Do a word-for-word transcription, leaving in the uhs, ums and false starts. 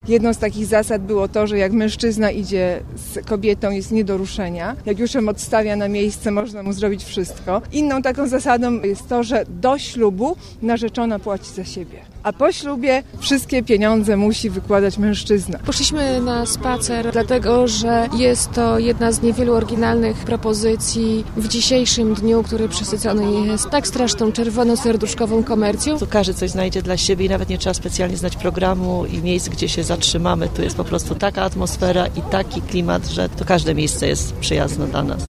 Jedną z takich zasad było to, że jak mężczyzna idzie z kobietą, jest nie do ruszenia. Jak już ją odstawia na miejsce, można mu zrobić wszystko. Inną taką zasadą jest to, że do ślubu narzeczona płaci za siebie. A po ślubie wszystkie pieniądze musi wykładać mężczyzna. Poszliśmy na spacer, dlatego że jest to jedna z niewielu oryginalnych propozycji w dzisiejszym dniu, który przesycony jest tak straszną czerwoną serduszkową komercją. Tu każdy coś znajdzie dla siebie i nawet nie trzeba specjalnie znać programu i miejsc, gdzie się zatrzymamy. Tu jest po prostu taka atmosfera i taki klimat, że to każde miejsce jest przyjazne dla nas.